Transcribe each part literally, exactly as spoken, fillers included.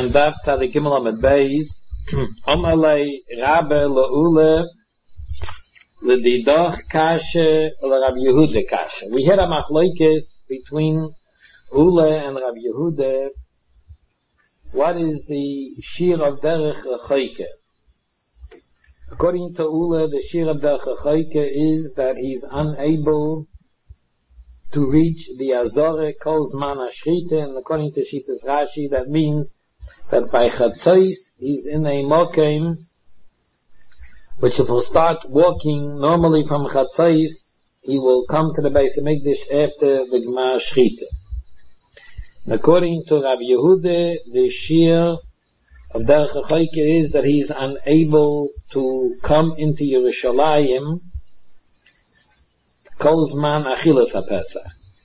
and Daf Tzadik Gimel Amud Beis, Amalei Rabbe Leule L'Didoch Kashe L'Rab Yehuda Kashe. We had a machlokes between Ule and Rab Yehuda. What is the Shir of Derech Rechoike? According to Ule, the Shir of Derech Rechoike is that he's unable to reach the Azore Kol Zman Ashchita, and according to Shitas Rashi, that means that by Chatzos he's in a mokem, which if he'll start walking normally from Chatzos, he will come to the Beis HaMikdash after the Gemar Shchita. And according to Rav Yehuda, the Shir of Derech HaChoike is that he's unable to come into Yerushalayim Kol Zman Achilas HaPesach.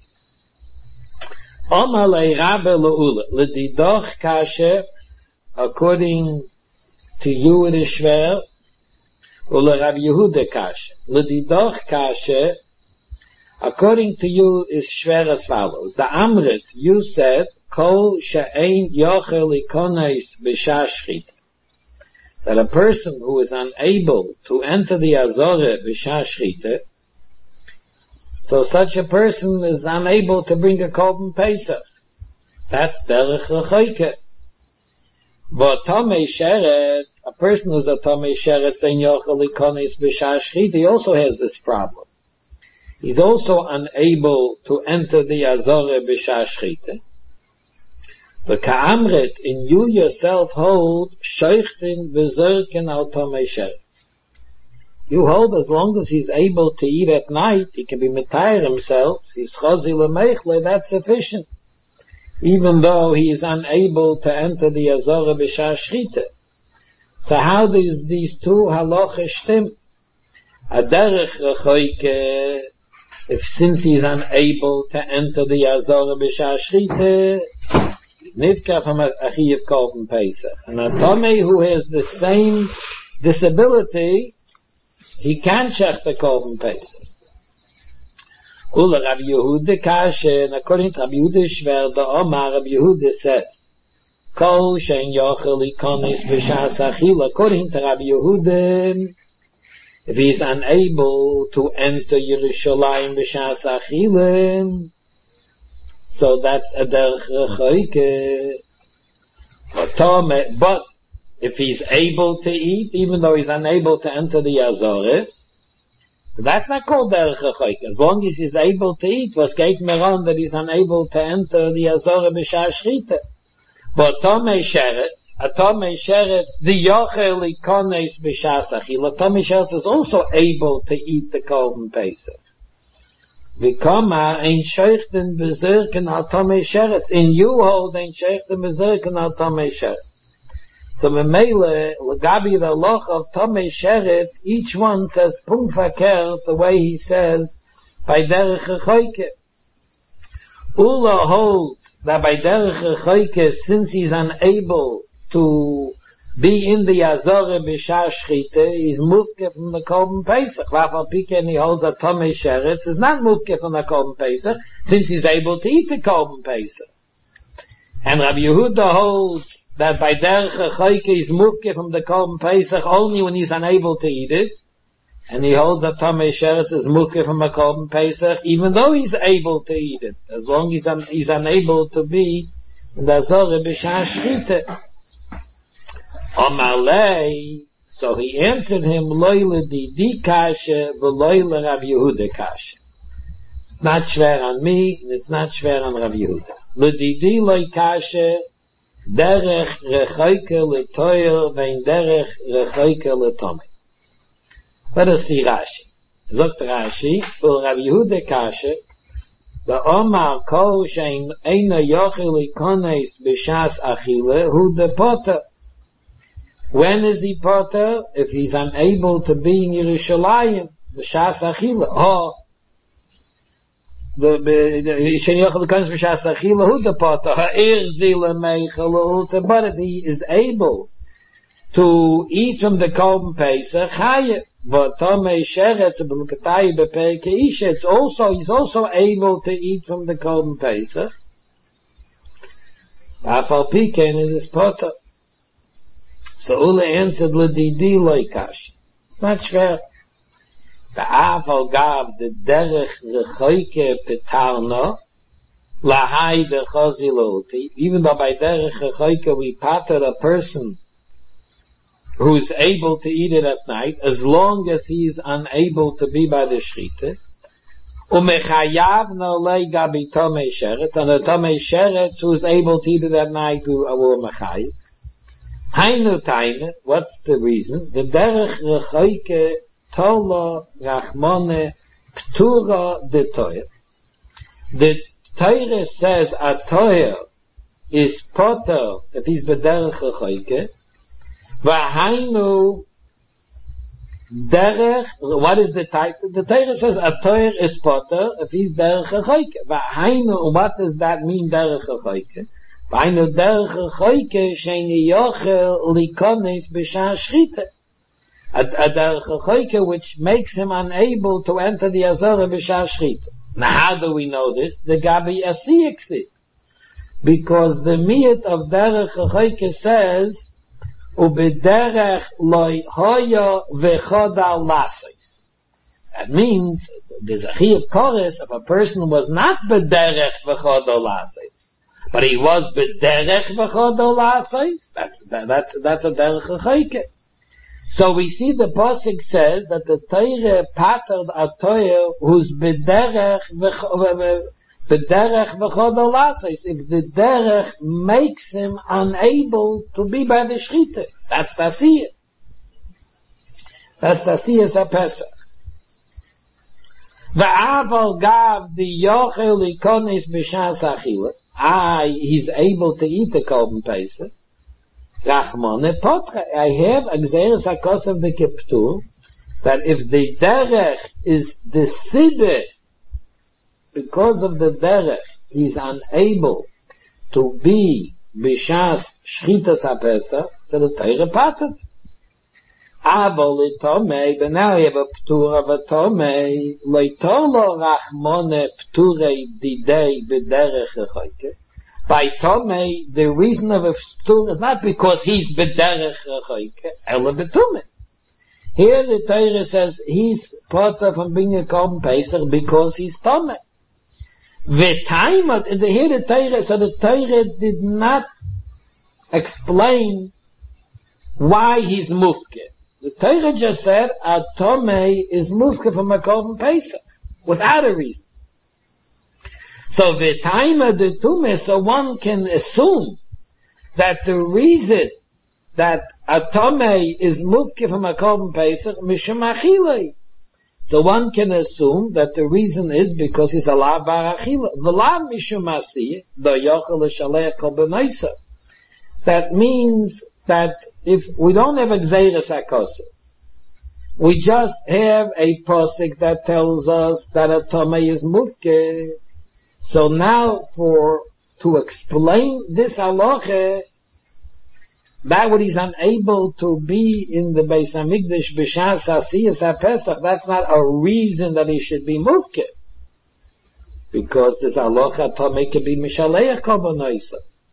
Omar Rabbe Leule L'Didoch Kashe, according to you it is schwer, Ule Rav Yehuda Kashe. L'Didoch Kashe, according to you is schwer as follows. The Amrit, you said, Kol She'ein Yochel Ikones B'Shah Shchita, that a person who is unable to enter the Azorah B'Shah Shchita, so such a person is unable to bring a Korban Pesach. That's Derech Rechoike. But Tomei Sheretz, a person who's a Tomei Sheretz Ein Yochel Ikones B'Shah Shchita, he also has this problem. He's also unable to enter the Azorah B'Shah Shchita. The Ka'amrit, in you yourself hold, Sheichtin V'Zerken Al Tomei Sheretz. You hold as long as he's able to eat at night, he can be mitayr himself, he's chazi l'meichle, that's sufficient. Even though he is unable to enter the Azorah B'Shah Shchita. So how does these two halachas stem? A derech rechoike, if since he is unable to enter the Azorah B'Shah Shchita, nivka from achiyev korban Pesach. And a tomei who has the same disability, he can't shech the Korban Pesach. Ula Rav Yehuda Kashe, and according to Rav Yehuda Shver, the Omar Rav Yehuda says, Kol she'en yochel ikones b'shas achila. According to Rav Yehuda, if he is unable to enter Yerushalayim b'shas achila, so that's a derech rechoike. But if he's able to eat, even though he's unable to enter the Azorah, that's not called Derech HaChoike. As long as he's able to eat, was geht mir on that he's unable to enter the Azorah B'Shah Shchita. But Tomei Sheretz, a Tomei Sheretz, the Yochel Ikones B'Shas Achila, Tomei Sheretz is also able to eat the Korban Pesach. V'koma ein Sheichten B'Zirken al Tomei Sheretz. In you hold ein Sheichten B'Zirken al Tomei Sheretz. So Memele, Lagabi the Loch of Tomei Sheretz, each one says Punkt Verkehrt the way he says by Derech Rechoike. Ula holds that by Derech Rechoike, since he's unable to be in the Azorah B'Shah Shchita, he's mufke from the Korban Pesach. Lafal Pike, he holds that Tomei Sheretz is not mufke from the Korban Pesach, since he's able to eat the Korban Pesach. And Rabbi Yehuda holds that by Derech HaChoike is mufke from the Korban Pesach only when he's unable to eat it, and he holds that Tomei Sheretz is mufke from the Korban Pesach even though he's able to eat it, as long as un- he's unable to be in the Azorah B'Shah Shchita. Omar lei, so he answered him, Loyle di di kashe, v'loyle Rav Yehuda kashe. It's not schwer on me, and it's not schwer on Rav Yehuda. L'didi loy kashe, derech rechoike letoyer vein derech rechoike letomei. Let us see Rashi. Zogt Rashi, for Rav Yehuda Kashe, the Omar kol shein eina yochel ikones b'shas achile, hu de poter. When is he poter? If he's unable to be in Yerushalayim, b'shas achile. Oh, the shein yochel ikones b'shas achile, hu de poter. Ha'ir zile meichel ulte. But if he is able to eat from the Korban Pesach, chayev. But Tomei Sheretz b'Lukatay b'Perek Isha, it's also, he's also able to eat from the Korban Pesach. Afal Pikein it is potter. So Ula answered L'didi loikash. It's not schwer. The Afal gav the derech rechoike petarno lahai the chaziloti. Even though by derech rechoike we pater a person who is able to eat it at night, as long as he is unable to be by the shchita. Umechayav no lei gabi tomei sheretz, and a tomei sheretz who is able to eat it at night who will mechayiv. Hainu taime, what's the reason? The derech rechoike tola rachmone ptura de toyer. The Torah says a toyer is poter if he's bederech rechoike. Vahainu derech, what is the title? The Torah says a toyer is poter if he's derech rechoike. Vahainu, what does that mean derech rechoike? Vahainu derech rechoike sheini yochel likonis b'shah shchita. A derech rechoike which makes him unable to enter the azara b'shah shchita. Now how do we know this? The Gabi Asiyiksi. Because the miyat of derech rechoike says Ubederech loy hoya v'choda lasis. That means there's a chi of chorus if a person was not bederech v'choda lasis, but he was bederech v'choda lasis. That's that, that's that's a derech rechoike. So we see the pasuk says that the Torah patterned a Torah who's bederech v'choda. The derech v'choda lasis, if the derech makes him unable to be by the shchita. That's the asiyah. That's the asiyah HaPesach. V'aval gav the yochel ikonis b'shas achila. I, he's able to eat the korban pesach. Rachmane potre. I have a gzeres hakos of the kiptur, that if the derech is the siddur, because of the derech, he's unable to be b'shas shchitas HaPesach, so the Torah pattern. Abo l'tomei, but now we have a p'tur of a tomei, l'itolo rachmone p'turei didei b'derech rechoike. By tomei, the reason of a p'tur is not because he's b'derech rechoike, ela b'tumei. Here the Torah says he's potter from being a korban pesach because he's tomei. The time of the here the Torah, so the Torah did not explain why he's mufke. The Torah just said a tomei is mufke from a korban pesach without a reason. So the time of the tumah, so one can assume that the reason that a tomei is mufke from a korban pesach mishum achilei. So one can assume that the reason is because he's a la bar achila. V'la mishum asiyah, do yochel l'shalech korban. That means that if we don't have a gzeres hakosah, we just have a posik that tells us that a tomei is mufke. So now for, to explain this halacha, that what he's unable to be in the Beis Hamikdash b'shas asiyas HaPesach, that's not a reason that he should be mufke. Because this halacha tomei can be mishaleach korban oisa.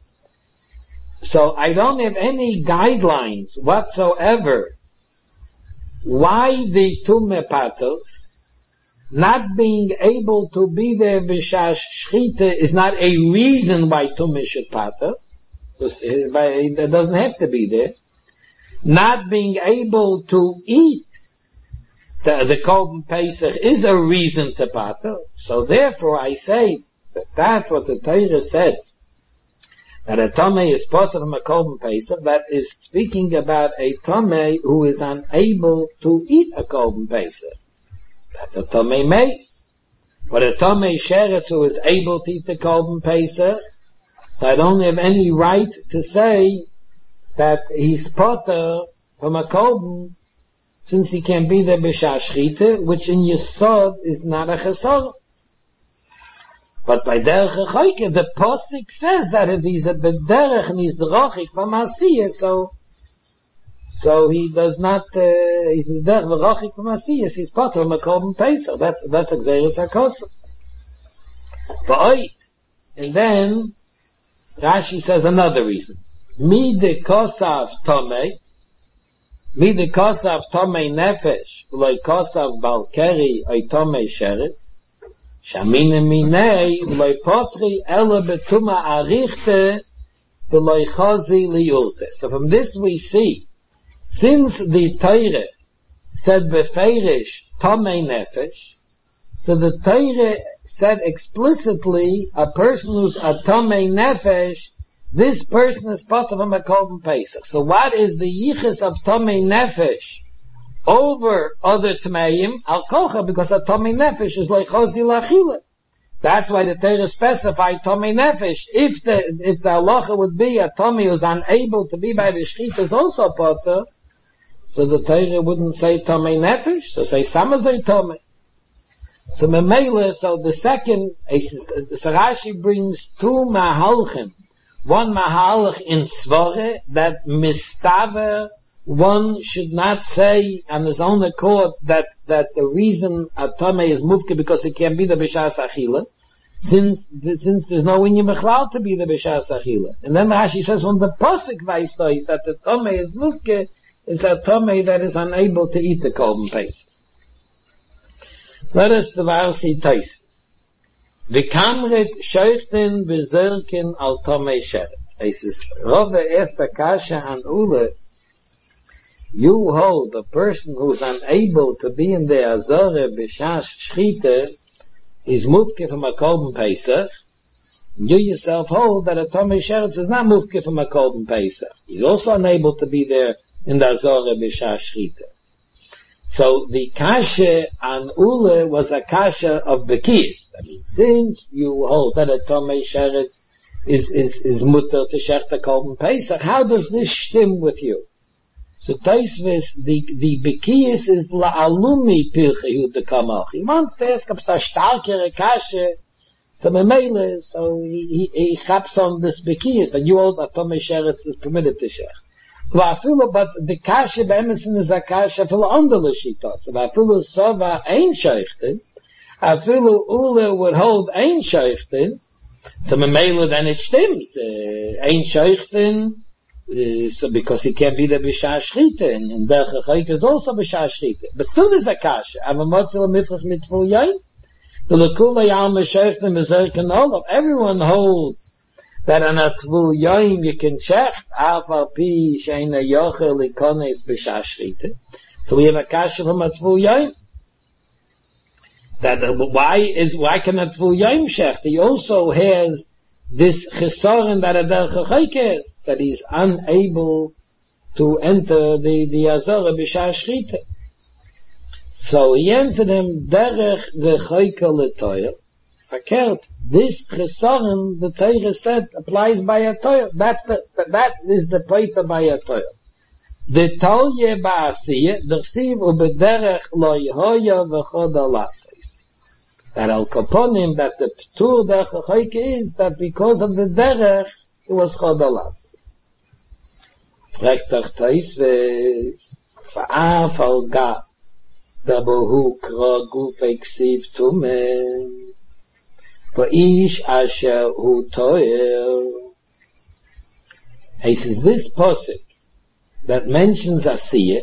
So I don't have any guidelines whatsoever why the tumah pater, not being able to be there b'shas shchita, is not a reason why tumah should pater. It doesn't have to be there. Not being able to eat the, the korban pesach is a reason to pater. So therefore I say that that's what the Torah said, that a tomei is poter from a korban pesach, that is speaking about a tomei who is unable to eat a korban pesach. That's a tomei meis. But a tomei sheretz who is able to eat the korban pesach, so I don't have any right to say that he's poter from a korban, since he can be there b'shas shchita, which in Yesod is not a chesor. But by derech rechoike, the posik says that if he's a bederech and he's rochik from asiyah, so so he does not, uh, he's bederech rochik from asiyah, he's poter from a korban pesach. That's that's a gzeres hakosah. But and then Rashi says another reason. Mi de kosav tomei, mi de kosav tomei nefesh, v'loi kosav balkeri oy tomei sheret, shamine minei v'loi potri ele betuma arichte v'loi chazi liyurte. So from this we see, since the Torah said befeirish tomei nefesh, so the Torah said explicitly a person who's a tomei nefesh, this person is part of a Korban Pesach. So what is the yichus of tomei nefesh over other tmeim? Al kocha, because a tomei nefesh is like chozi lachila. That's why the Torah specified tomei nefesh. If the if the halacha would be a tomei who's unable to be by the shechita is also potter, so the Torah wouldn't say tomei nefesh, so say samazay tomei. So memela, so the second, so Rashi brings two mahalchim. One mahalch in svare that mistaver, one should not say on his own accord that that the reason a tomei is mufke because it can't be the b'shas achila, since since there's no inyan b'chlal to be the b'shas achila. And then Rashi says when the pasuk vaysto is that the tomei is mufke is a tomei that is unable to eat the Korban Pesach. Let us devar see Taisus. V'kamret sheuchten v'zerken al tomei sheret. Taisus, Rove erster kasha an ule, you hold a person who is unable to be in the azore b'shas shchite is mufke from a Korban Pesach. You yourself hold that a tomei sheret is not mufke from a Korban Pesach. He's also unable to be there in the azore b'shas shchite. So the kasha an ule was a kasha of bekiyas. I mean, since you hold that a tomei sheret is is is mutter to shech the Korban Pesach, how does this stem with you? So Taisvis, the the bekiyas is la alumi pilche de kamach. He wants to ask a starkere kasha to memele, so he he, he chaps on this bekiyas that you hold that tomei sheret is permitted to shech. But the kasha be'emesin is a kasha for under the shita. So afilu sova ein sheichten, afilu ule would hold ein sheichten. So memela then it stems ein sheichten. So because he can't be the b'shas shchita, and der chayk is also b'shas shchita. But still there's a kasha. Avamotzel mifrach mitful yain. The lekula yalma sheichten mezerken olav. Everyone holds that on a tvul yoim you can check afal pi sheina yochel ikones b'shas shchita. So we have a kasha from a tvul yoim. That uh, why is why can a tvul yoim shech? He also has this chesaron that a der chayk is, that he's unable to enter the the azara b'shas shchita. So he answered him derech the chayk letoyer. Verkehrt, this chesaron, the Torah said, applies by a Torah. That's the, that is the paita by a Torah. The Talye ba'asiyah, d'chsiv ubederech lo yehoya v'choda lasos. That al kaponim, that the ptur derech ha'chayk is, that because of the derech, it was choda lasos. Rektach Taisves, v'af al gaf, dabohu kra gufei ksiv tumeh, for ish asher hu toer. He says this pasuk that mentions asiyah.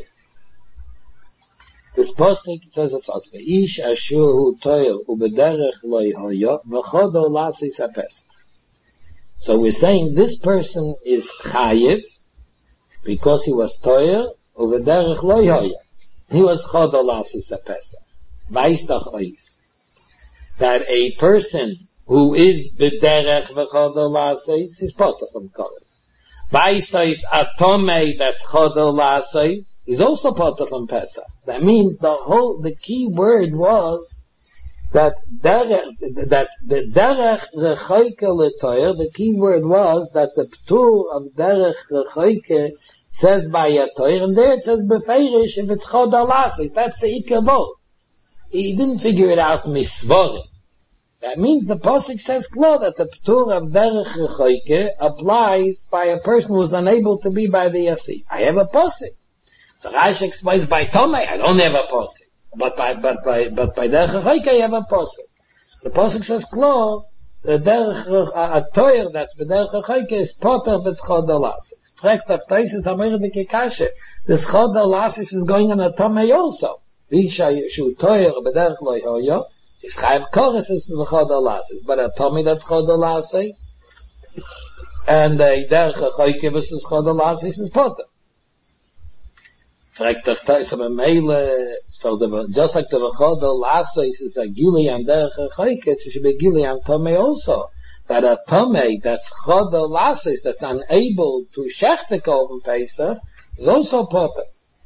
This pasuk says as follows: ish asher hu toer ubederech lo yehoya v'chodo lasis hapesach. So we're saying this person is chayiv because he was toer ubederech lo yehoya. He was chodo lasis hapesach. Vaistach ois. That a person who is b'derech v'chodol laseis is potter from koros. Vaistais atomei that's chodol laseis is also potter from Pesach. That means the whole, the key word was that derech, that the derech rechoike letoyer, the key word was that the ptur of derech rechoike says by a toyer, and there it says befeirish if it's chodol laseis. That's the ikar vote. He didn't figure it out misvorim. That means the pasuk says clear that the ptur of derech rechoike applies by a person who is unable to be by the yasi. I have a pasuk. So Rashi explains by tomei I don't have a pasuk, but by but by but by derech rechoike I have a pasuk. The pasuk says clear the derech a toyer that's bederech choike is poter v'schod alasis. Fragt auf Taisis Amerike Kashe, the schod alasis is going on a tomei also. Visha shu toyer bederech lo hoyo, is chayav kores is v'chod alasis, but a tomei that's chod alasis, and the derech choike v'sus chod alasis is poter. Fragt auf Taisis Amerike, so the, just like the v'chod alasis is a gili and derech choike, it should be gili and tomei also. That a tomei that's chod alasis, that's unable to shech the Korban Pesach, is also poter.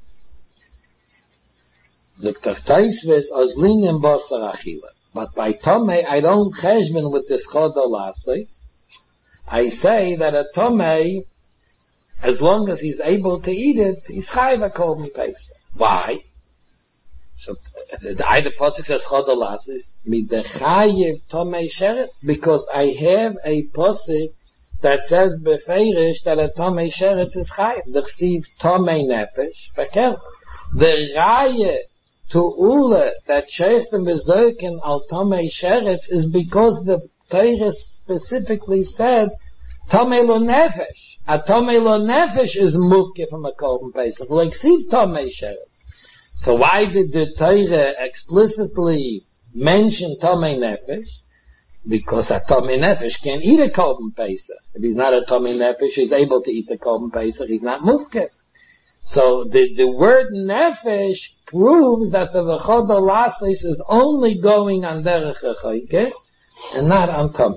The Taisves ozlin and basar achila. But by tomei, I don't cheshbon with this chod alasis. I say that a tomei, as long as he's able to eat it, he's chayav a Korban Pesach. Why? So the either pasuk says chod alasis mit the chayiv tomei sheretz, because I have a pasuk that says befeirish that a tomei sheretz is chayiv. The chsiv tomei nefesh bekel. The raya to ule that sheichten bezoken al tomei sheretz is because the Torah specifically said tomei lo nefesh. A tomei lo nefesh is mufke from a Korban Pesach. Like chsiv tomei sheretz. So why did the Torah explicitly mention Tomei Nefesh? Because a Tomei Nefesh can't eat a Korban Pesach. If he's not a Tomei Nefesh, he's able to eat the Korban Pesach, he's not Mufke. So the, the word Nefesh proves that the V'chod Alasis is only going on Derech HaChoike and not on Tomei.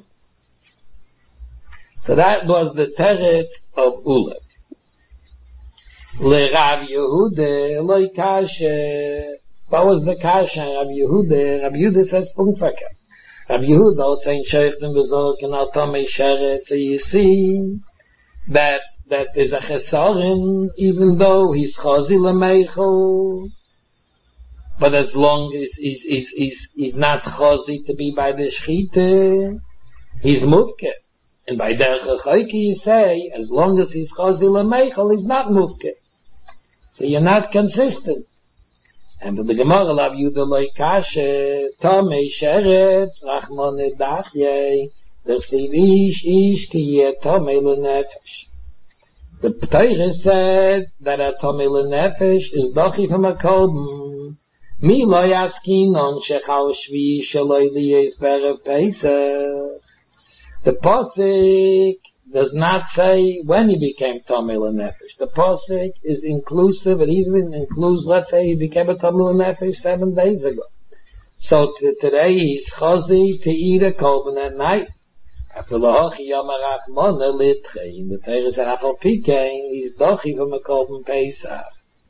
So that was the teretz of Ula. Le Rav Yehuda loy kashe. What was the kashe? Rav Yehuda. Rav Yehuda says punktfaka. Rav Yehuda also in Sheichten Bezoken al Tomei Sheretz. So you see that that is a chesaron, even though he's chazi lemeichel. But as long as he's he's he's he's not chazi to be by the shchite, he's mufke. And by derech hachoike you say, as long as he's chazi lemeichel, he's not mufke. So you're not consistent. And the Gemara Rav Yehuda loy kashe, Tomei sheretz, rachmon edachye, dersiv ish ish ki yeh Tomei lenefesh. The Torah said that a Tomei lenefesh is dochi from a Korban. Mi lo yaskinon shechal shvi shaloi liyes berev Pesach. The Pasuk does not say when he became Tomei lenefesh. The Pasuk is inclusive. It even includes, let's say, he became a Tomei lenefesh seven days ago. So t- today he's chazi to eat a Korban at night. After lahachi yom harachmona litchein, the Torah said afal pikein, he's dochi from a Korban Pesach.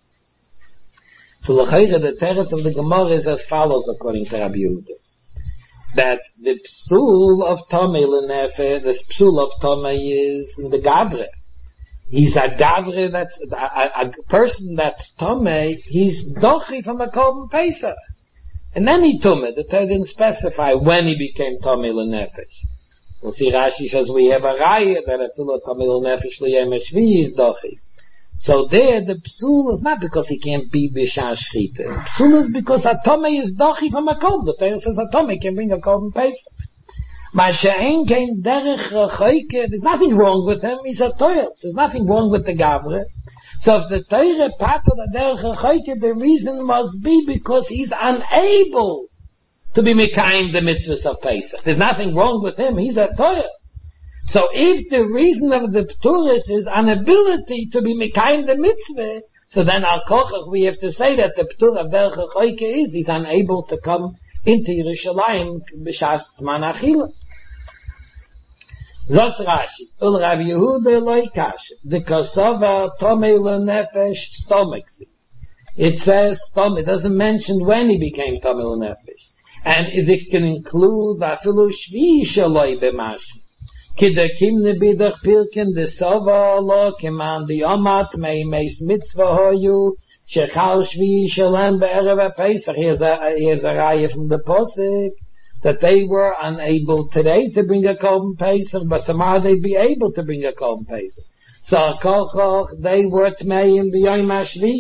So l'chayre, the teretz of the Gemara is as follows according to Rabbi Yehuda. That the psul of Tomei lenefesh, the psul of Tomei is in the Gavre. He's a Gavre, that's a, a, a person that's Tomei, he's dochi from a Korban Pesach. And then he tummed. The Torah didn't specify when he became Tomei lenefesh. We'll see Rashi says we have a raya that a filo Tomei lenefesh liyem shvi is dochi. So there, the psul is not because he can't be b'shah shchita. The psul is because a tomei is dochi from a korban. The Torah says a tomei can bring a korban pesach. Ma'ashe'en kein derech hachoike. There's nothing wrong with him. He's a Torah. There's nothing wrong with the Gavre. So if the Torah pater the derech hachoike, the reason must be because he's unable to be mekayim the mitzvahs of Pesach. There's nothing wrong with him. He's a Torah. So if the reason of the Pturis is inability to be mekayim the mitzvah, so then al kochach we have to say that the Ptur of derech hachoike is he's unable to come into Yerushalayim b'shas tman achila. Zot Rashi, ul Rav Yehuda loy kashe, the kosova Tomei lenefesh stomachs. It says stomach. It doesn't mention when he became Tomei lenefesh, and it can include afilu shvi shaloi b'mash. Kidakim nebidach pirken de sova lo keman di omat mei meis mitzvah hoyu shechal shvi shalem be'erev Pesach. Here's a here's a raya from the Pasuk that they were unable today to bring a Korban Pesach, but tomorrow they'd be able to bring a Korban Pesach. So kolchoch they were tmeim b'yom hashvi.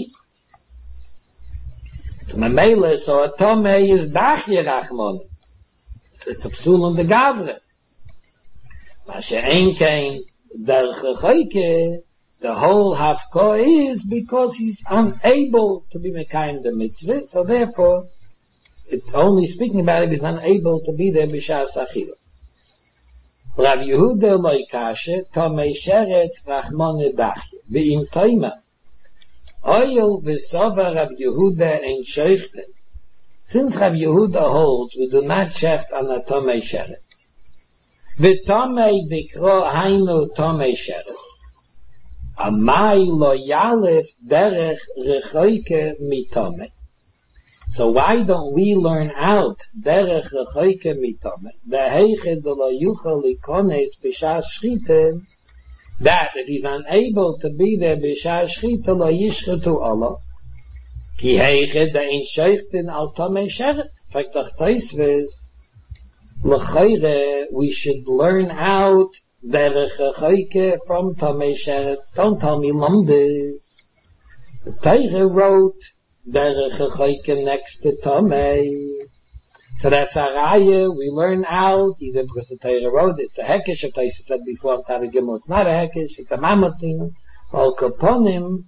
So Mamela, so a tomei is dachye rachmon. It's a psul on the Gavre. Mashe ein kein derech rechoike, the whole hafka is because he's unable to be mekayim the mitzvah, so therefore, it's only speaking about if he's unable to be there b'shas achila. Rav Yehuda loy kashe, tomei sheret rachmone dachye, v'im toima. Oyel v'sova Rav Yehuda ein sheichten. Since Rav Yehuda holds, we do not shecht on a tomei sheret. V'tomei dikro hainu tomei sheret. Amai lo yalef derech rechoike mitome. So why don't we learn out derech rechoike mitome? V'heiche de lo yuchel ikones b'shas shchite, that if he's unable to be there b'shas shchite lo yishchetu Allah. Ki heiche de ein sheichten al tomei sheret. Fakt ach teisves, l'chayre, we should learn out derech rechoike from tomei sheret. Don't tell me lumdes. The Torah wrote derech rechoike next to tomei. So that's a raya we learn out, either because the Torah wrote, it's a hekesh, as I said before, it's not a hekesh, it's a mamatin, al kaponim,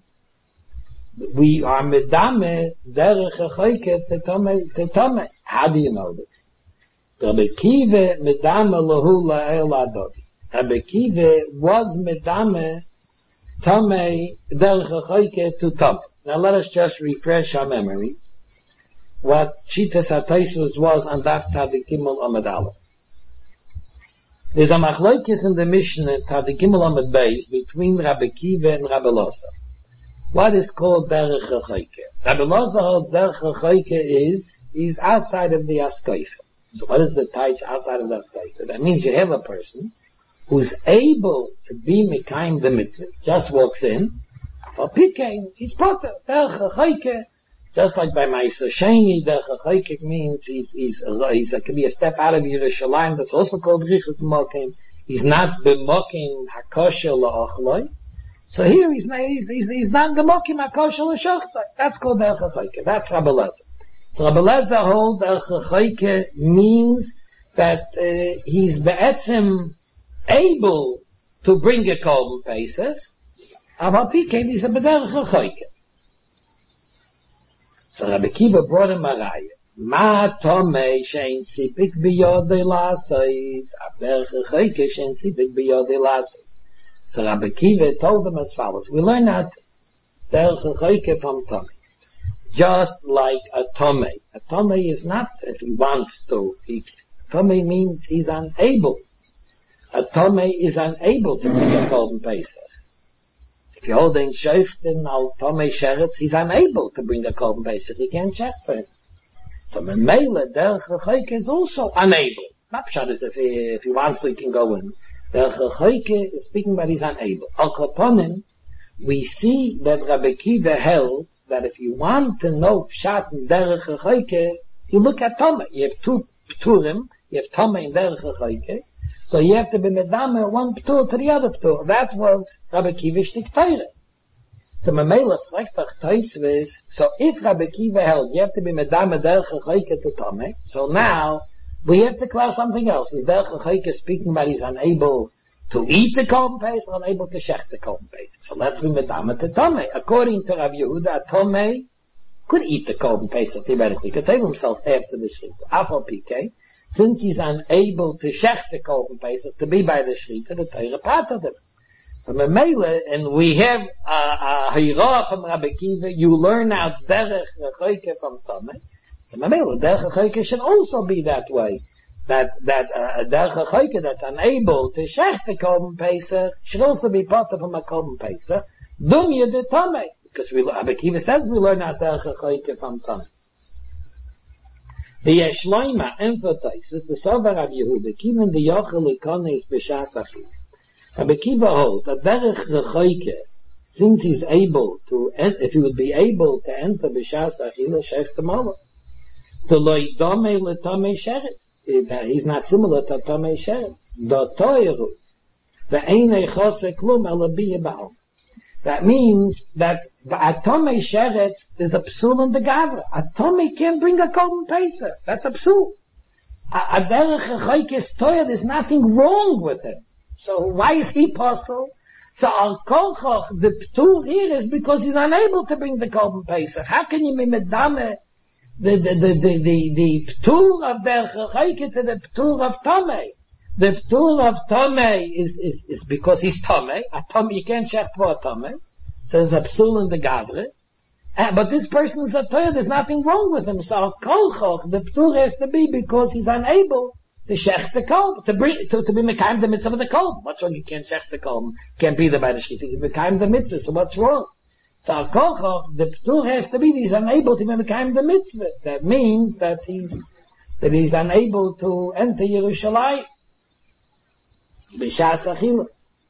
we are medame derech rechoike to tomei, to tomei. How do you know this? Rabbi Kiva medame lahu la'el adot. Rabbi Kiva was medame tomei derech rechoike to tomei. Now let us just refresh our memory. What Shitas HaTosfos was on Daf Tzadik Gimel Amud Aleph. There's a machlokes in the Mishnah Tzadik Gimel Amud Beis between Rabbi Kiva and Rabbi Loza. What is called derech rechoike? Rabbi Loza holds derech rechoike is is outside of the askeifa. So what is the taich outside of the askeifa? That means you have a person who's able to be mekayim the mitzvah, just walks in, for pikein, he's potter, derech rechoike. Just like by Ma'aser Sheni, derech rechoike means he's, he's, he's, it could be a step out of Yerushalayim, that's also called Richut Mokim. He's not b'mokim hakosher la'ochloi. So here he's not, he's, he's, he's not b'mokim hakosher la'shochtoi. That's called derech rechoike. That's Rabbi Lezer. So Rabbi Lezer holds derech rechoike means that uh, he's be'etzim able to bring a Korban Pesach, aval pikein he's a b'derech rechoike. So Rabbi Kiva brought him a raya. Ma tomei shein sipik biyodei lasois, derech rechoike shein sipik biyodei lasois. So Rabbi Kiva told them as follows. We learn that derech rechoike from tomei. Just like a tomei. A tomei is not if he wants to. He, tomei means he's unable. A tomei is unable to bring a Korban Pesach. If you hold in sheichten al tomei sheretz, he's unable to bring a Korban Pesach. He can't check for him. So Memele derech rechoike is also unable. Not pshat is if he, if he wants to, he can go in. Derech rechoike is speaking about he's unable. Al kaponim, we see that Rabbi Kiva held that if you want to know pshat and derech rechoike, you look at tomei. You have two pturim. You have tomei and derech rechoike. So you have to be medame one ptur to the other ptur. That was Rabbi Kiva's Torah. So Mamela Frechtach Tosfos. So if Rabbi Kiva held, you have to be medame derech rechoike to tomei. So now we have to declare something else. Is derech rechoike speaking about he's unable to eat the Korban Pesach, unable to shech the Korban Pesach? So let's be medame to tomei. According to Rav Yehuda, tomei could eat the Korban Pesach theoretically. Could save himself after the shechita. Afal pikei. Since he's unable to shech the Korban Pesach, to be by the shechita, the Torah parted him. So Memele, and we have a, a hirah from Rabbi Kiva, you learn out derech rechoike from tomei. So Memele, derech rechoike should also be that way. That, that, uh, derech rechoike that's unable to shech the Korban Pesach should also be part of a Korban Pesach. Dumya de tomei. Because we, Rabbi Kiva says we learn out derech rechoike from tomei. The Yeshloima emphasizes the Sover Rav Yehuda, even the Yochel Ikonis b'shas achil. Rabbi Kiva holds that derech rechoike, since he's able to, if he would be able to enter b'shas achil, shech tomorrow. To lo idome letomei sheret. He's not similar to tomei sheret. Do toiru. Ve'enei chose klum ela biye ba'om. That means that at tomei sheretz there's a psul in the gavra. A tomei can't bring a Korban Pesach. That's a psul. A derech rechoike is toya. There's nothing wrong with it. So why is he puzzled? So al kolchoch, the ptur here is because he's unable to bring the Korban Pesach. How can you be medame the the the the the, the ptur of der chayke to the ptur of Tomei? The ptur of Tomei is is is because he's Tomei. A Tomei you can't check for a Tomei. So there's a psul in the Gavre. Uh, but this person is a Torah, there's nothing wrong with him. So al kolchoch, the ptur has to be because he's unable to shech the kolb, to bring, to, to be mekayim the mitzvah of the kolb. What's wrong? You can't shech the kolb, can't be there by the shechita. You mekayim the mitzvah, so what's wrong? So al kolchoch, the ptur has to be that he's unable to be mekayim the mitzvah. That means that he's, that he's unable to enter Yerushalayim. B'shas achila.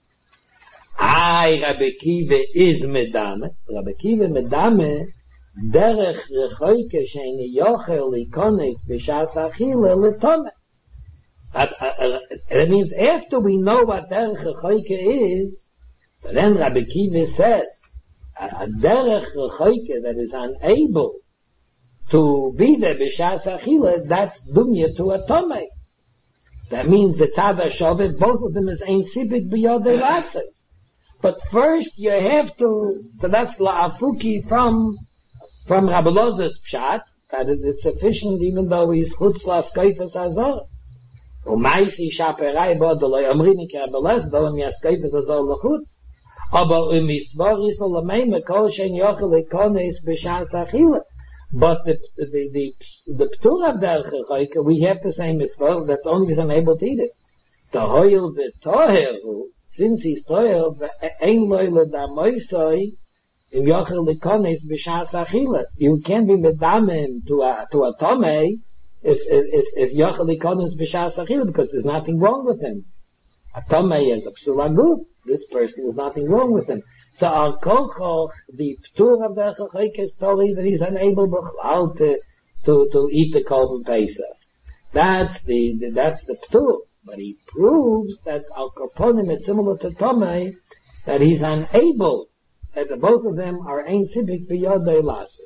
Ay, Rabbi Kiva is medame. Rabbi Kiva medame, derech rechoike she'eni yochel likones b'shas achila l'tomeh. That, uh, uh, it means after we know what derech rechoike is, then Rabbi Kiva says, a derech rechoike that is unable to be there b'shas achila, that's dumya to a tomei. That means the tzad HaShovet, both of them is ein sibik b'yodei lasei. But first you have to, so that's la'afuki from, from Rabbi Lozer's pshat, that it, it's sufficient even though he's chutz la'askayfas hazor. U'maisi shaperai bo deloi omrini ki Rabbi Lozer, do im yaskayfas hazor l'chutz. Aber u'misvar isol l'mei mekol shen yochel ikones b'shas achila. But the, the, the, the ptur of derech rechoike, we have the same misvar, that's only if I'm able to eat it. The hoil v'toheru, since he's toil, ein loyle da moisoi, im yochel likones b'shas achila. You can't be medamim to a, to a tomei, if, if, if yochel likones b'shas achila, because there's nothing wrong with him. A tomei is a psula good. This person, there's nothing wrong with him. So al kolchoch, the ptur of the chachayk is totally that he's unable b'chlal to, to, to eat the Korban Pesach. That's the, the, that's the ptur. But he proves that al koponim is similar to Tomei, that he's unable, that the both of them are ein sibik b'yodei lasei.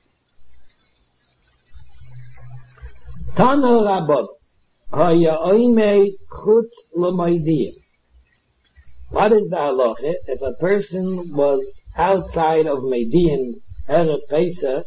Tanu Rabban, haya oimei chutz l'moidiyim. What is the halacha? If a person was outside of Median Erev Pesach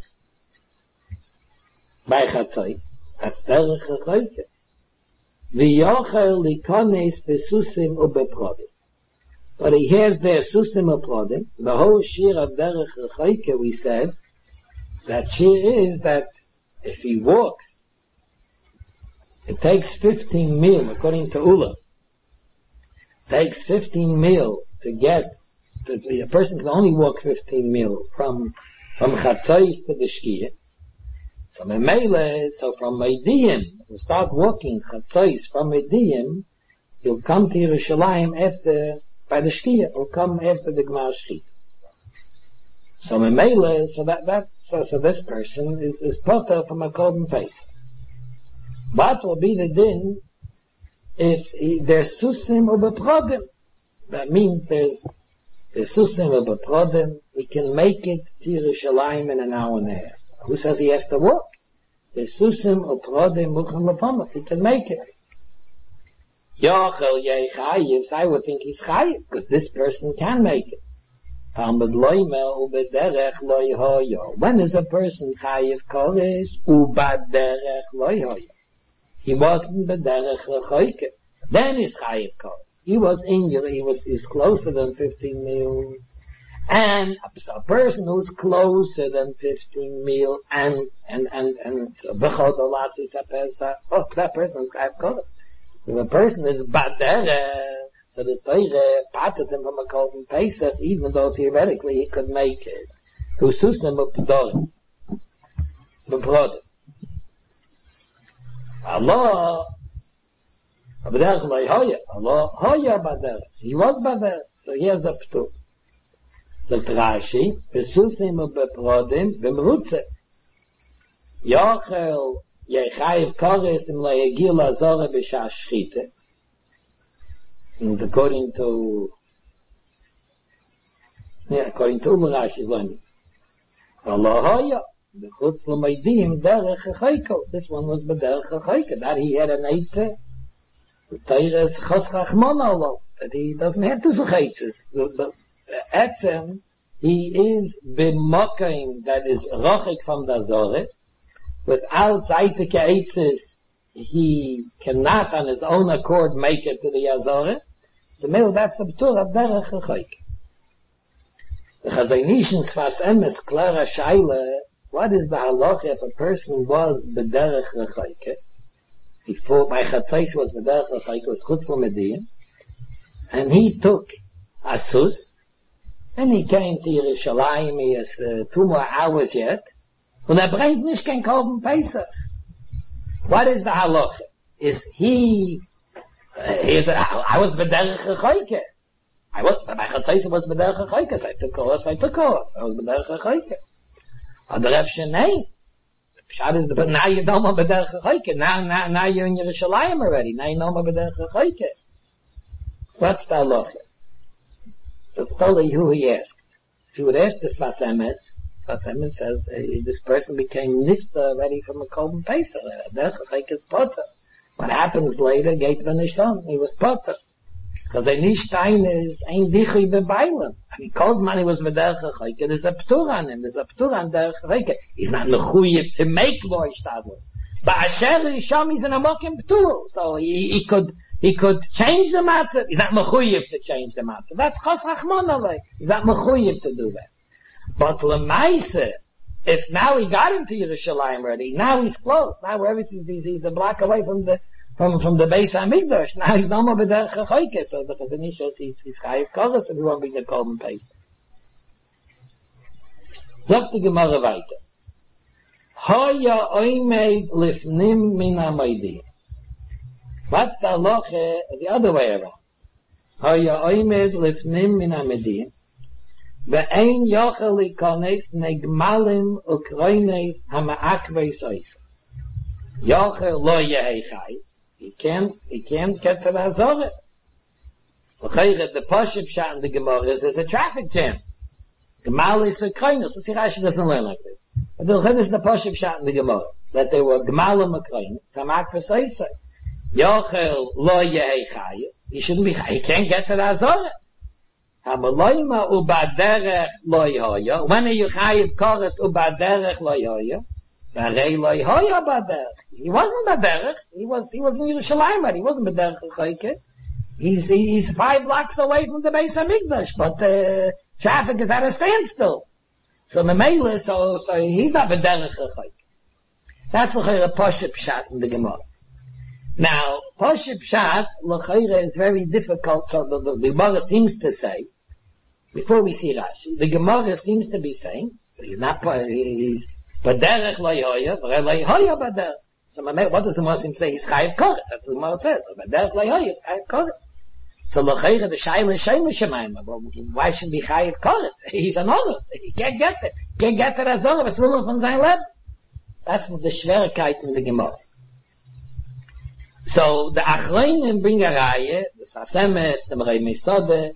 by Chatzos, that's derech rechoike. V'yochel likones besusim ubeprodim. But he has their susim ubeprodim. The whole shir of derech rechoike, we said, that shir is that if he walks, it takes fifteen mil, according to Ula. Takes fifteen mil to get, to, a person can only walk fifteen mil from, from Chatzos to the Shkia. So Memele, so from Meidiyim, you start walking Chatzos from Meidiyim, you'll come to Yerushalayim after, by the Shkia, you'll come after the Gemar Shchit. So Memele, so that, that, so, so this person is, is potter from a Korban Pesach. What will be the din if he, there's susim or beprodim? That means there's, there's susim or beprodim, he can make it to Yerushalayim in an hour and a half. Who says he has to walk? There's susim or beprodim, mucham lepomah, he can make it. Yochel yei chayiv, I would think he's chayiv, because this person can make it. Talmud loymel ubederech loy hoyo. When is a person chayiv koresh? Ubaderech loy hoyo. He wasn't b'derech rechoike. Then he's chayiv koresh. He was injured, he was, he's closer than fifteen mil. And a person who's closer than fifteen mil and, and, and, and, b'chod olasi sapesa, oh, that person is chayiv koresh. If a person is b'derech, so the Torah parted him from a Korban Pesach, even though theoretically he could make it. Hususim b'pdorim. B'prodim. Allah, b'derech lo hoya. Allah, hoya b'derech. He was b'derech. So here's the p'tur. The Rashi, Hususim b'prodim, b'mrutze. Yochel, yechayiv kores im lo yegil azore b'shas shchite. And according to, yeah, according to Rashi's learning. Allah hoya, the chutz l'meidim derech rechoike. This one was b'derech rechoike. That he had an eite. The Torah is chos chachmon alo. that he doesn't have to zuchaitzes. But etzem, he is b'mokim that is rochik from the Zorah. Without Zaitike Eitzes, he cannot on his own accord make it to the Azorah. The middle, that's the B'tur of Derech HaChoik. The Chazaynishan Sfas Emes Klara Shaila, what is the halacha if a person was B'derech HaChoik? Before, by Chatzais was B'derech HaChoik, was Chutz L'Mediyah, and he took Asus, and he came to Yerushalayim, he has uh, two more hours yet, und er bringt nicht kein Korban Pesach. What is the halacha? Is he, uh, he said, I, I was B'derech HaChoik. I was, but I had said it was B'derech HaChoik, so I took off, I took off. I was B'derech HaChoik. Or the Reb Shenei, Pshat is, but now you don't know B'derech HaChoik. Now, now, now you're in Yerushalayim already. Now you know B'derech HaChoik. What's the halacha? So tell you who he asked. If you would ask the Sfas Emes, Sfas Emes says, uh, this person became nifta already from a Korban Pesach. B'derech HaChoik is potter. What happens later, geht er nicht on. He was potter. Because ein Nishstein is ein Dichi bebeilen. And because money was B'derech HaChoik, there's a P'tur on him. There's a P'tur on Derech HaChoik. He's not mechuyev to make Boy Shtadlos. But Asher Yisham is an Amokim P'tur. So he, he could, he could change the matzah. He's not mechuyev to change the matzah. That's Chos Rachmon alay. He's not mechuyev to do that. But L'maise, if now he got into Yerushalayim already, now he's close. Now wherever he's, he's, he's a block away from the, from, from the Beis HaMikdash. Now he's no more B'derech HaChoik. So the Chazanish says he's, he's Chayiv Koros, if he won't be the Korban Pesach. Sagt die Gemara weiter. Hoya oimeid lifnim min ha-moedim. What's the halacha the other way around? Hoya oimeid lifnim min ha-moedim. Ve'ein yochel likones negmalim ukroines ha-ma'akveis oisa. Yochel lo yehi chayiv. He can't, he can't get to the Azorah. The Pashup Pshat in the Gemara is there's a traffic jam. Gemal is a koinus. So Rashi doesn't learn like this. But the Chid is the Pashup Pshat in the Gemara that they were Gemalim a koinus. Tamak v'soisai. Yochel lo yehi chayiv. He shouldn't be chayiv. He can't get to the Azorah. Hamaloima ubaderech lo yoya. When are you chayiv koros ubaderech lo yoya? He wasn't B'derech. He was, he was in Yerushalayim, he wasn't B'derech HaChoik. He's, he's five blocks away from the Beis HaMikdash, but, uh, traffic is at a standstill. So Memele, so, so he's not B'derech HaChoik. That's l'chayra Pashup Pshat in the Gemara. Now, Pashup Pshat, l'chayra is very difficult, so the, the, the Gemara seems to say, before we see Rashi, the Gemara seems to be saying, he's not, he's, B'derech lo yoya, v'rei lo yoya b'derech. So what does the Muslim say? He's chayiv koros. That's what the Gemara says. B'derech lo yoya is chayiv koros. So l'chayra the shayla shayla shemayim. Why should be chayiv koros? He's an honest. He can't get there. He can't get to the Azorah. Was will von sein Leben. That's the Schwierigkeit in the Gemara. So the Achreinim bring a Reihe, the Sfas Emes, the Merei Mesode,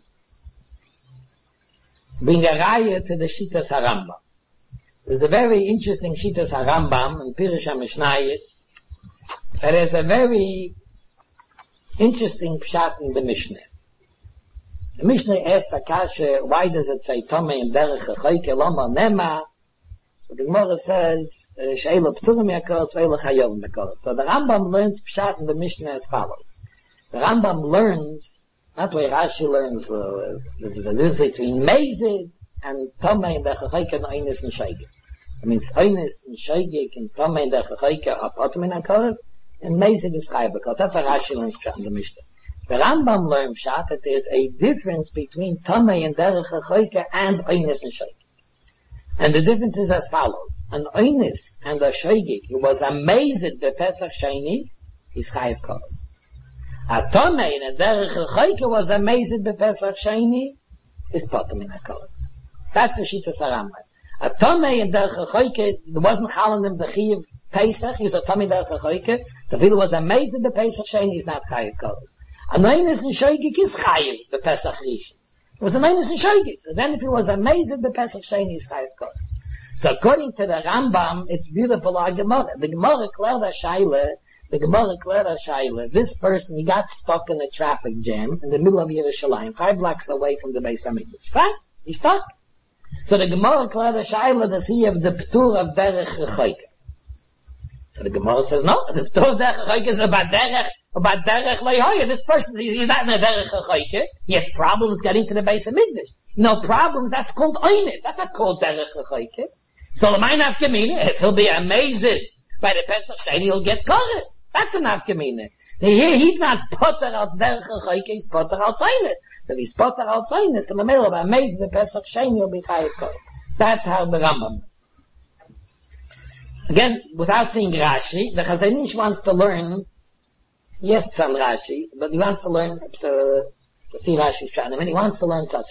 bring a Reihe to the Shitas HaRambam. There's a very interesting Shitas HaRambam in Pirush HaMishnayos. There is a very interesting pshat in the Mishnah. The Mishnah asked Akasha, why does it say Tomei in Derech HaChoik Loma Nema? So the Gemara says, She'ela P'turim Yakoros, Ve'ela Chayovim Yakoros. So the Rambam learns pshat in the Mishnah as follows. The Rambam learns, not where Rashi learns, uh, the difference between Mezid and Tomei in Derech HaChoik and Oines and Sheigik. It means Oines and Sheigik and Tomei in Derech HaChoik are P'turim Yakoros, and Mezid is Chayv Yakoros. That's what Rashi learns pshat in the Mishnah. The Rambam learns pshat that there's a difference between Tomei and Derech HaChoik and Oines and Sheigik. And the difference is as follows. An Oines and a Sheigik, who was amazed by Pesach Sheni, is Chayiv Koros. A Tomei and a Derech HaChoik was amazed by Pesach Sheni, is Potem in HaKoros. That's the Shitas HaRambam. A Tomei and Derech HaChoik, there wasn't Chalan him the Chiv Pesach, he was a Tomei Derech HaChoik, so if he was amazed by Pesach Sheni, he's not Chayiv Koros. An Oines and Sheigik is Chayiv by Pesach Rishon. It was a minus in Sheigik. So then if he was amazed at the Pesach Sheni, he's Chayiv Koros. So according to the Rambam, it's beautiful our Gemara. The Gemara cleared a shaila, the Gemara cleared a shaila. This person, he got stuck in a traffic jam in the middle of Yerushalayim, five blocks away from the Beis HaMikdash. Fine? He's stuck. So the Gemara cleared a shaila, does he have the ptur of derech rechoike? So the Gemara says, no, the ptur of derech rechoike is about derech, about derech lehoya. This person, he's not in a derech rechoike. He has problems getting to the Beis HaMikdash. No problems, that's called oinit. That's not called derech rechoike. So the mind nafkamina, if he'll be amazing by the Pesach Sheni, he'll get chorus. That's a nafkamina. Here, he's not potter al derech rechoike, he's potter al tzaynis. So if he's potter al tzaynis, in the middle of amazing the Pesach Sheni, he'll be chayav chorus. That's how the Rambam. Again, without seeing Rashi, the Chazon Ish wants to learn, yes, some Rashi, but he wants to learn, to, to see Rashi Pshat, and he wants to learn such a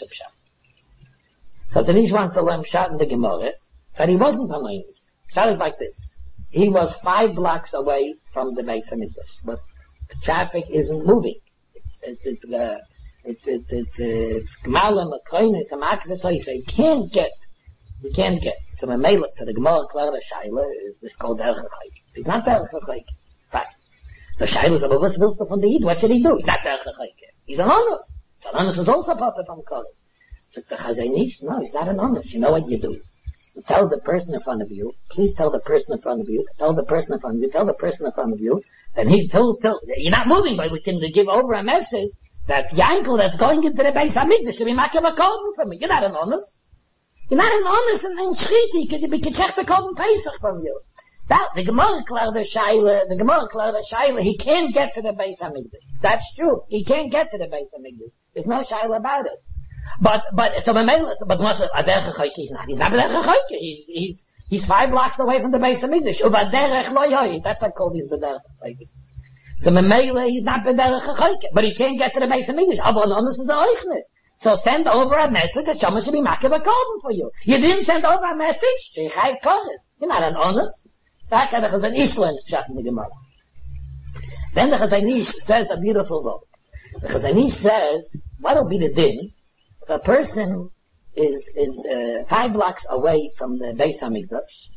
Pshat. Chazon Ish wants to learn Pshat in the Gemara, but he wasn't on Oinus. Pshat is like this. He was five blocks away from the Beis HaMikdash, but the traffic isn't moving. It's, it's, it's, uh, it's, it's, it's, uh, it's Gmalim, a Koine, it's a Makvis, so he can't get, he can't get. So my Melech, so the Gemara, Clara, Shaila, is this called Derech HaChaik. He's not Derech HaChaik. Fine. The Shaila is, but what's willst du von the Yid? What should he do? He's not Derech HaChaik. He's an honor. So an honor was also part of the Kohen. So the Chazon Ish, no, he's not an honor. You know what you do? You tell the person in front of you, please tell the person in front of you, tell the person in front of you, tell the person in front of you, and he told, tell, you're not moving, but we can give over a message that Yankel that's going into the Beis HaMikdash should be making a call from me. You're not an honor. You're not an honest and in Shriti, could be kechech called Pesach from you. That, the Gemara cleared the Shaila, the Gemara cleared the Shaila, he can't get to the Beis HaMikdash. That's true. He can't get to the Beis HaMikdash. There's no Shaila about it. But, but, so, but, Moshe, Aderech HaChaik, he's not, he's not Aderech HaChaik. He's, he's, he's five blocks away from the Beis HaMikdash. Uva Derech Lo Yoy. That's what called he's B'derech HaChaik. So, Memele, he's not B'derech HaChaik. But he can't get to the Beis HaMikdash. Aber an honest is a Eichnet. So send over a message that someone should be making a carbon for you. You didn't send over a message, so you have carbon. You're not an honest. That's how the Chazon Ish learns Pshat in the Gemara. Then the Chazon Ish says a beautiful word. The Chazon Ish says, what will be the din if a person is, is, uh, five blocks away from the Beis HaMikdash,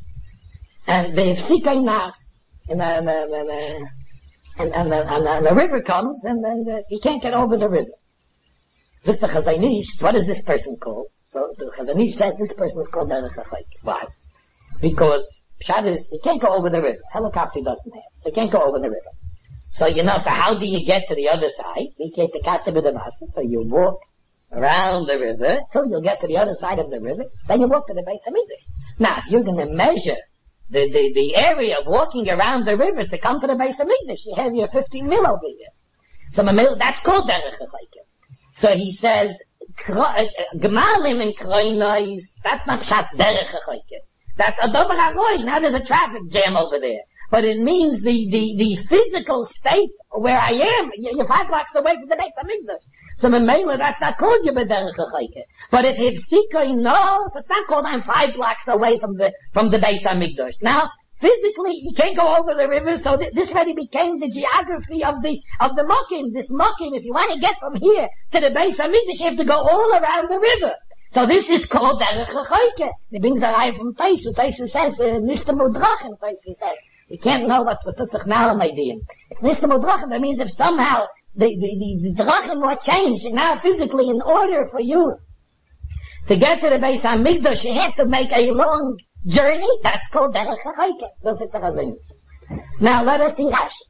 and they have Sikay Nach, and, and, and, and, and, and, and, and the river comes, and then uh, he can't get over the river. Zuk the Chazon Ish, what is this person called? So the Chazon Ish says this person is called Derech HaChaik. Why? Because Pshat is, he can't go over the river. Helicopter doesn't have. So he can't go over the river. So you know, so how do you get to the other side? You take the Katze B'Davasa, so you walk around the river till you get to the other side of the river, then you walk to the Beis HaMikdash. Now, if you're gonna measure the, the, the area of walking around the river to come to the Beis HaMikdash, you have your fifteen mil over here. So that's called Derech HaChaik. So he says, Gemalim and Kroinais, that's not Pshat Derech HaChaik. That's a Dober HaRoi. Now there's a traffic jam over there. But it means the, the, the physical state where I am. You're five blocks away from the Beis HaMikdash. So Memela, that's not called you B'derech HaChaik. But if Hifsikoi knows, it's not called I'm five blocks away from the, from the Beis HaMikdash. Now, physically, you can't go over the river, so th- this already became the geography of the, of the Mokim. This Mokim, if you want to get from here to the Beis HaMikdash, you have to go all around the river. So this is called Derech HaChaik. It brings a eye from Taisu. Taisu says, Mister Mudrachen, Taisu says. We can't know what was such a chnalam idea. If Mister Mudrachen, that means if somehow the, the, the, the Drachim were changed, and now physically, in order for you to get to the Beis HaMikdash, you have to make a long journey. That's called Derech HaChaik. Those are the Chazon. Now let us see Rashi.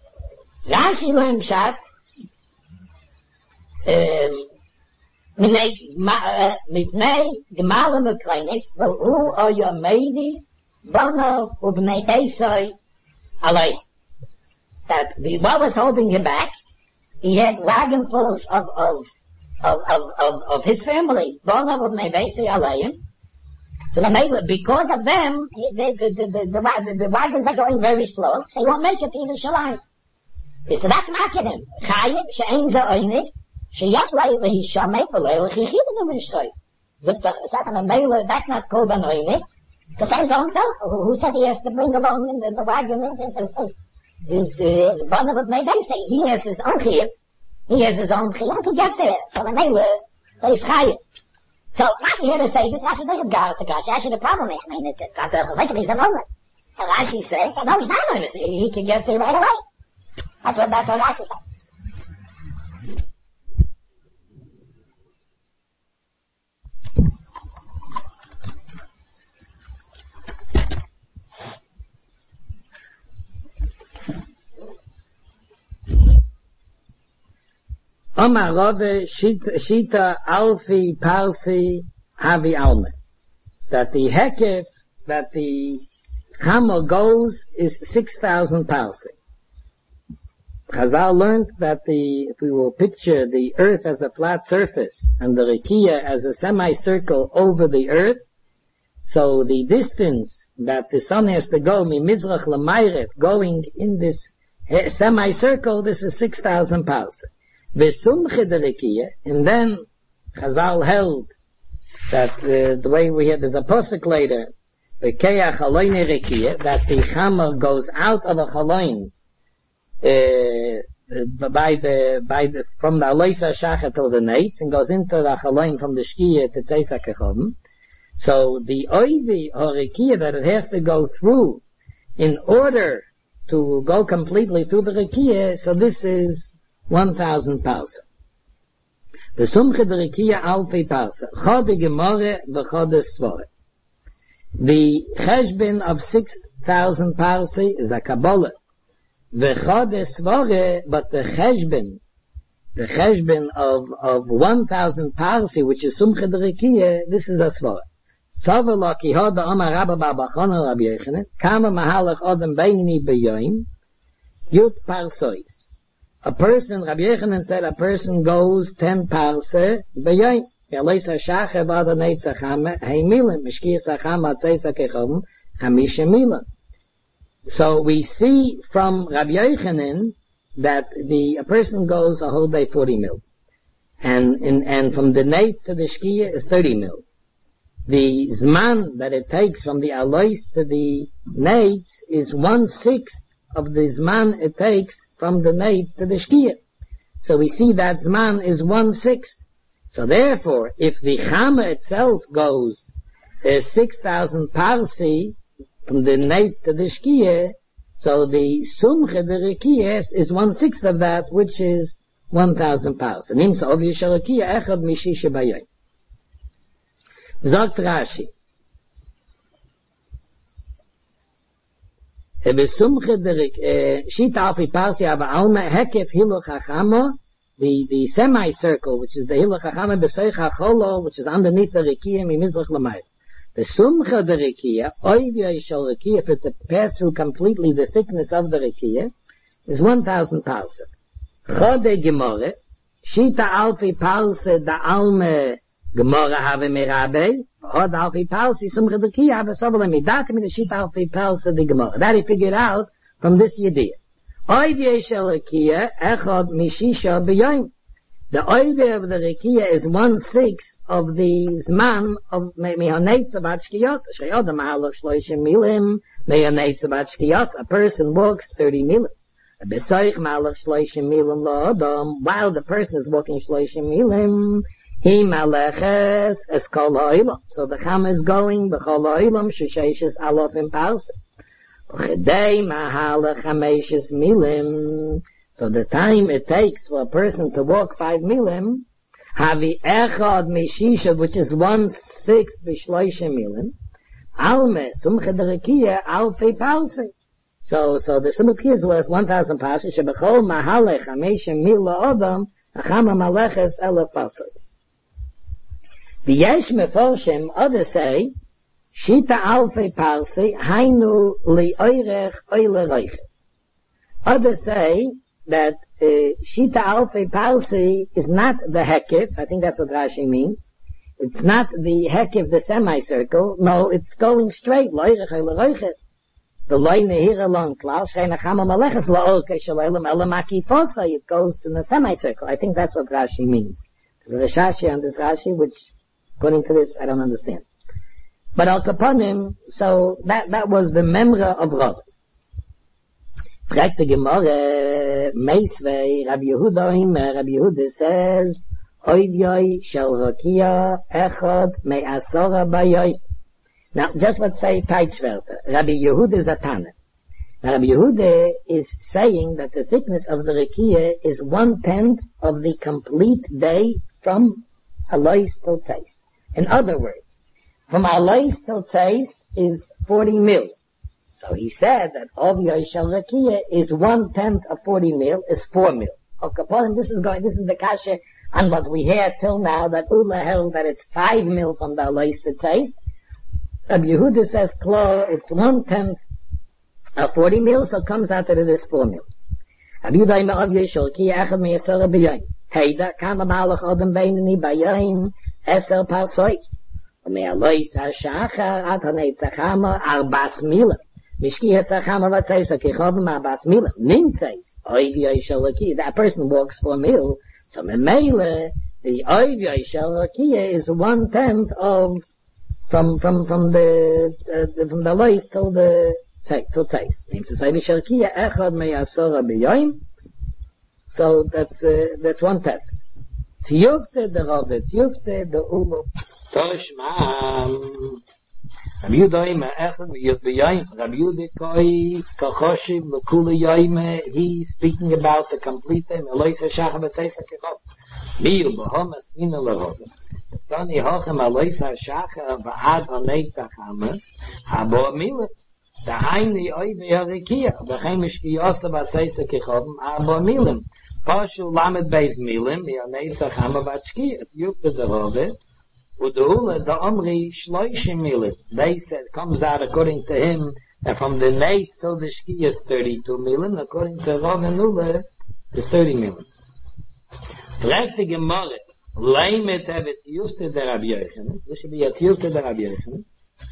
Rashi learned Pshat. Mipnei Gemalim Ukreinis V'hu O Yomeidi Bono Ubnei Esoi Alei. That the what was holding him back? He had wagonfuls of of of of of, of his family. Bono Ubnei Esoi Aleim. So then, because of them, the, the, the, the, the, the wagons are going very slow, so he won't make it to Yerushalayim. So that's marketing. Chayim, she'ein za'oinis, she'yesh le'hi shamei v'le'hi chichidim v'nishtoi. That's not called an oinis. Because I don't know. Who said he has to bring along the, the wagon in his, his brother would make them say, he has his own chiyuv. He has his own chiyuv to get there. So the Mela says chayim. So Rashi here to say this, Rashi doesn't got the Rashi. Actually, the problem is, I mean, it's not the like he's a moment. So Rashi said, no, he's not going to see. He can get there right away. That's what that's what Rashi said. Omar Rove Shita Alfi Parsi Havi Alme. That the Hekef, that the Chama goes is six thousand Parsi. Chazal learned that the, if we will picture the earth as a flat surface and the Rekiya as a semicircle over the earth, so the distance that the sun has to go, Mimizrach Lamayref, going in this semicircle, this is six thousand Parsi. Vesumche de Rekiya, and then Chazal held that uh, the way we have, there's a posuk later, Vekeach Haloyne Rekiya, that the Chamar goes out of a Chaloin, uh, by the, by the, from the Aloisa Shachet till the Nates, and goes into the Chaloin from the Shkiya to Tzeisa Kechom. So the Oivi or Rekiya that it has to go through in order to go completely through the Rekiya, so this is one thousand parsa. The Sumche de Rekiya Alfi parsa. Chode Gemore v'chode Svore. The Cheshbin of six thousand parsi is a Kabbalah. V'chode Svore, but the Cheshbin, the Cheshbin of, of one thousand parsi, which is Sumche de Rekiya, this is a Svore. Sove lo ki hoda Omar Rabba Bar Bachona Rabbi Yochanan, kama mahalach odem beinini beyoim, yut parsois. A person, Rabbi Yochanan said, a person goes ten parse b'yoyim. Yaleisa shache v'ada neitza chame, hey milim, mishkiyas hacham atzeisa kechom, chamisha milim. So we see from Rabbi Yochanan that the, a person goes a whole day forty mil. And, and, and from the neitz to the shkiya is thirty mil. The zman that it takes from the alois to the neitz is one-sixth of the zman it takes from the neitz to the shkiya. So we see that zman is one-sixth. So therefore, if the chama itself goes uh, six thousand parsi from the neitz to the shkiya, so the sumche the rekiya is one-sixth of that, which is one thousand parsi. Nimsa of yisharakiya echad mishisha bayoy. Sagt Rashi, Besumche der Shita Alfi Parsi aber Alma Hekef Hiluch HaChama, the the semicircle, which is the Hiluch HaChama Besoich HaCholo, which is underneath the Rekiya Mimizrach Lamayr. Besumche der Rekiya, Oivya Yishol Rekiya, if it's to pass through completely the thickness of the Rekiya, is one thousand Parsi. Chode Gemore, Shita Alfi Parsi da Alma Gemara have merabe, Hod Alfi Parsi, Sumche de Rekiya have sobel midat mit the Shita Alfi Parsi the Gemara. That he figured out from this yediyah. Oivye shel Rekiya echad mishisha b'yoyim. The oivye of the Rekiya is one-sixth of the zman of mehaneitz of Shkiyos. Sheyodam haloch shloishim milim, mehaneitz of Shkiyos. A person walks thirty milim. Besoich malach shloishim milim la'odam, while the person is walking shloishim milim, He maleches es kol ha'olam. So the cham is going b'chol ha'olam shesheishes alofim parsa. Chedei mahalach chameshes milim. So the time it takes for a person to walk five milim, havi echad mishisha, which is one-sixth b'shloisha milim, alme sumche derekiya alfei parsa. So, so the sumche is worth one thousand parsa, shebechol mahalach chameshes mil la'odam, achama maleches elef parsos. The Yesh Meforshim, others say, Shita Alfei Parsi, Hainu Li Oirech Oile Reiches. Others say that uh, Shita Alfei Parsi is not the Hekif, I think that's what Rashi means. It's not the Hekif, the semicircle, no, it's going straight, Loirech Oile Reiches. The Loi Nehira Long Klau, Shreina Chama Maleches La'oke Shalelem Elamaki Fosa, it goes in the semicircle. I think that's what Rashi means. There's a Rashashi on this Rashi, which according to this, I don't understand. But Al Kaponim, so that, that was the memra of Rav. Fragt the Gemara, Meisvei, Rabbi Yehuda Oimer, Rabbi Yehuda says, Oivyoi shel Rakia echad me'asora bayoy. Now, just let's say Teitschwerter. Rabbi Yehuda Zatane. Now, Rabbi Yehuda is saying that the thickness of the Rakia is one-tenth of the complete day from Alois till Tzeis. In other words, from Alois till Tzeis is forty mil. So he said that Oivyoi shel Rakia is one-tenth of forty mil, is four mil. Okay, this is going, this is the kasha on what we hear till now, that Ula held that it's five mil from the Alois till Tzeis. Rabbi Yehuda says, Klo, it's one-tenth of forty mil, so it comes out that it is four mil. Rabbi Yehuda ima Oivyoi shel Rakia echad me'asora bayoy. Heida, kama malach odem beineni bayoyin, eser parsois. Me'alois ha'shachar at ha'neitzachama arbas mila. Mishki ha'sachama v'tzeis ha'kichovim arbas mila. Nimtzeis, Oivyoi shel Rakia. That person walks four mil, so memele, the Oivyoi shel Rakia is one-tenth of From, from, from the, uh, from the lois till the, till Tzeis. So that's, uh, that's one tenth. Tiyufte the Rove, Tiyufte the Ulo. Toshmam. Rabbi Yehuda ima echad meyus b'yoyim. Rabbi Yehuda koi kachoshiv l'kula yoyime. He's speaking about the complete time. Elois ha'shachar b'tzeis ha'kechov. Miyu b'homas mina l'rove. Tani hochem alois ha'shachar v'ad ha'neitzachama ha'bo milet. Dahaini oivei ha'rekia v'chem mishkiyosa b'tzeis ha'kechovim ha'bo milim. Pashu lamed beis milim ha'neitzachama v'atshkiyat. Yukta derove u'du'ula da'omri shloishim milim. They said, comes out according to him that from the neitz till the shkiyah is thirty-two milim. According to Rav and Ula is thirty milim. Fragt die Gemara, Leimet evet Yufte der Rabbi Yochanan. This should be a Yufte der Rabbi Yochanan.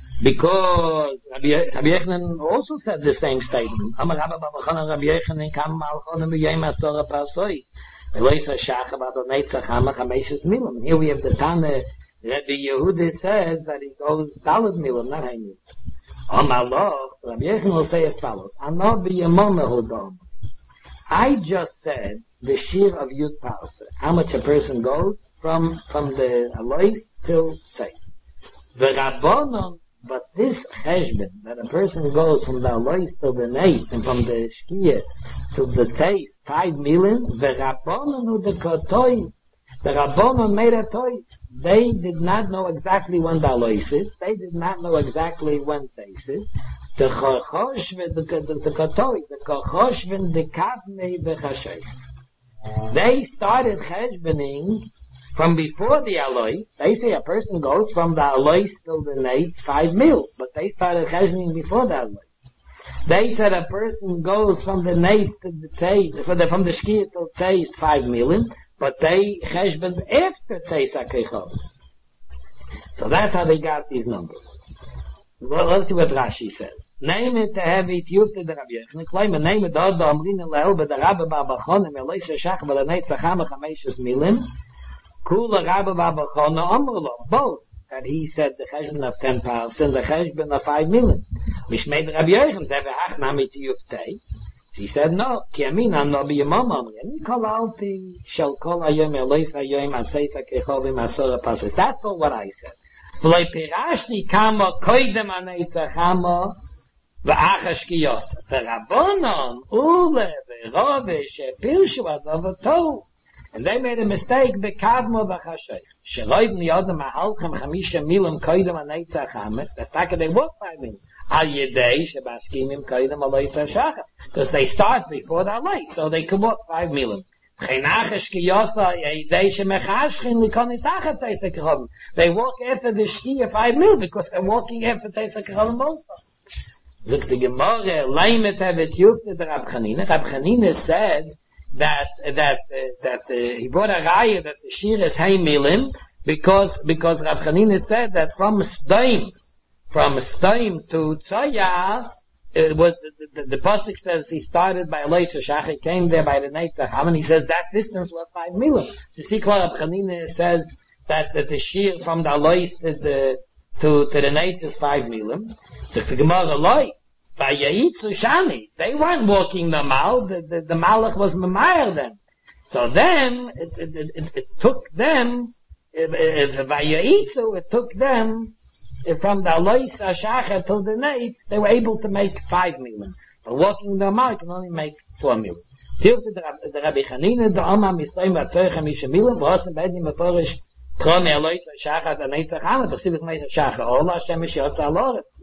Because Rabbi, Rabbi Yochanan also said the same statement. Amar Rabba Babachana Rabbi Yochanan kam malchonim b'yom asora parsoi. Elois ha'shachar v'ad ha'neitzachama chameshes milim. And here we have the Tana. Rabbi Yehuda says that it goes daled milim, not hay milim. Amar lo, Rabbi Yochanan will say as follows. Anor b'yamona hodom. I just said the shear of Yud Parsa, how much a person goes from from the Alois till Tzeis. The Rabbanon, but this cheshbon, that a person goes from the Alois till the Neit, and from the Shkiyah till the Tzeis, five million, the Rabbanon who the Kotoi, the Rabbanon made a toy. They did not know exactly when the Alois is, they did not know exactly when Tzeis is. The Chochoshven, the Kotoi, the Chochoshven, the Kavnei, the Chashay. They started cheshboning from before the Alois. They say a person goes from the Alois till the Neitz five mil, but they started cheshboning before the Alois. They said a person goes from the Neitz to the Tzeis, from the Shkiyah till Tzeis five million, but they cheshboned after Tzeis HaKechov. So that's how they got these numbers. Well, let's see what Rashi says. Name it to have it used to the Rabbi Yochanan. Claim a name it all the Amrin Lehel but the Rabbi Babachonim Elois ha'shachar v'ad ha'neitzachama chameshes milim. Kula Rabbi Babachonim Amrlo both that he said the cheshbon of ten parts and the cheshbon of five milim. Which made Rabbi Yochanan say v'hach nami tiyuftei. He said no. Ki amin am no b'yamam amri. Ani kol alti shel kol hayom Elois hayom atzeis ha'kechovim asora pasos. That's all what I said. V'loi pirashti kama koidem ha'neitzachama v'ach hashkiyot. V'rabbonon ule v'rove shepirshu adov tov. And they made a mistake b'kavmo v'chashay. Sheloiv niyodem ha'alchem chamisha milim koidem ha'neitzachama. That's like they walk by me. Al yedei shebashkimim koidem alois ha'shachar. Because they start before the alois, so they can walk five milim. They walk after the Shkiyah five mil because they're walking after Tzeis HaKechovim also. Look, the Gemara, Leimet Hevet Yufte the Rab Chanina. Rab Chanina said that, that, uh, that, uh, he brought a raya that the Shir is Hay Milim because, because Rab Chanina said that from Sdaim, from Sdaim to Tzayah, it was, the, the, the Pasuk says he started by Elois ha'shachar, he came there by the Neitzacham, and he says that distance was five milim. So see, Rab Chanina says that, that the shear from the Elois to the, to, to the Neitz is five milim. So the Gemara Eloi, by Yahitzu Shani, they weren't walking normal, the, the, the Malach was Mamayer them. So then, it, it, it, it, it took them, by Yaisu, it took them, from the Alois Ashacha till the Nates, they were able to make five million. But walking the mark can only make four million. Till the, the Rabbi Chanina, the Oma, Mitzrayim, Vatzoich, Hamisha Milim, Vosen, Bedim, Meforish, Kroni Alois Ashacha, the Nates Achana, the Chsivik Nates Ashacha, Ola, Hashem, Mishiyot, Aloret.